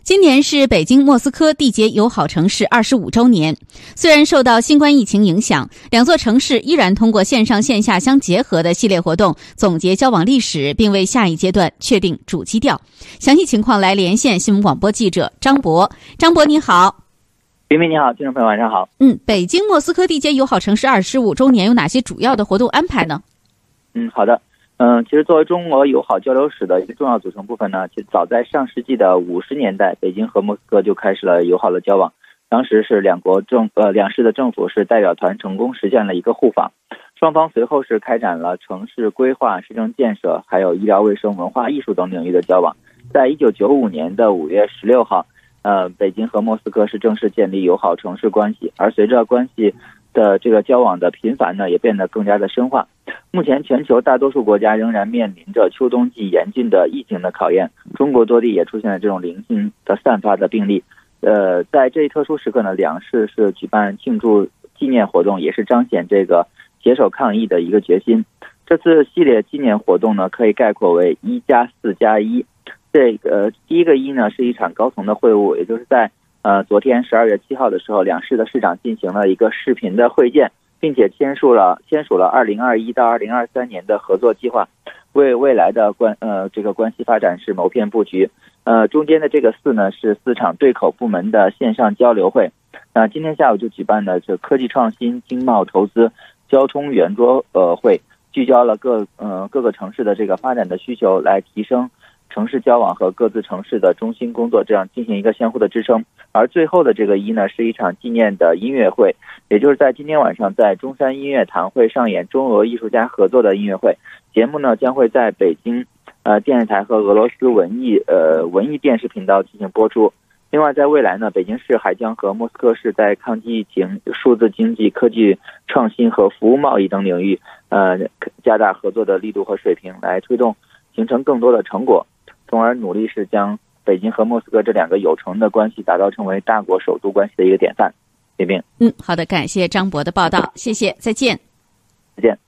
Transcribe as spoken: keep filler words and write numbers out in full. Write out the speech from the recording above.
今年是北京莫斯科缔结友好城市二十五周年。虽然受到新冠疫情影响，两座城市依然通过线上线下相结合的系列活动总结交往历史，并为下一阶段确定主基调。详细情况来连线新闻广播记者张博。张博你好。 冰冰你好，听众朋友晚上好。 嗯，北京莫斯科缔结友好城市二十五周年有哪些主要的活动安排呢？ 嗯，好的。嗯，其实作为中俄友好交流史的一个重要组成部分呢，其实早在上世纪的五十年代，北京和莫斯科就开始了友好的交往。当时是两国政呃两市的政府是代表团成功实现了一个互访，双方随后是开展了城市规划、市政建设，还有医疗卫生、文化艺术等领域的交往。在一九九五年的五月十六号，呃，北京和莫斯科是正式建立友好城市关系，而随着关系的这个交往的频繁呢，也变得更加的深化。目前全球大多数国家仍然面临着秋冬季严峻的疫情的考验，中国多地也出现了这种零星的散发的病例。呃，在这一特殊时刻呢，两市是举办庆祝纪念活动，也是彰显这个携手抗疫的一个决心。这次系列纪念活动呢，可以概括为一加四加一。这个第一个一呢，是一场高层的会晤，也就是在呃昨天十二月七号的时候，两市的市长进行了一个视频的会见，并且签署了签署了二零二一到二零二三年的合作计划，为未来的关呃这个关系发展是谋篇布局。呃，中间的这个四呢是四场对口部门的线上交流会。那、呃、今天下午就举办的这科技创新、经贸投资、交通圆桌呃会，聚焦了各呃各个城市的这个发展的需求，来提升城市交往和各自城市的中心工作，这样进行一个相互的支撑。而最后的这个一呢，是一场纪念的音乐会，也就是在今天晚上在中山音乐堂会上演中俄艺术家合作的音乐会。节目呢将会在北京呃电视台和俄罗斯文艺呃文艺电视频道进行播出。另外，在未来呢，北京市还将和莫斯科市在抗击疫情、数字经济、科技创新和服务贸易等领域呃加大合作的力度和水平，来推动形成更多的成果，从而努力是将北京和莫斯科这两个友城的关系打造成为大国首都关系的一个典范。冰冰， 嗯，好的，感谢张博的报道，谢谢，再见， 再见。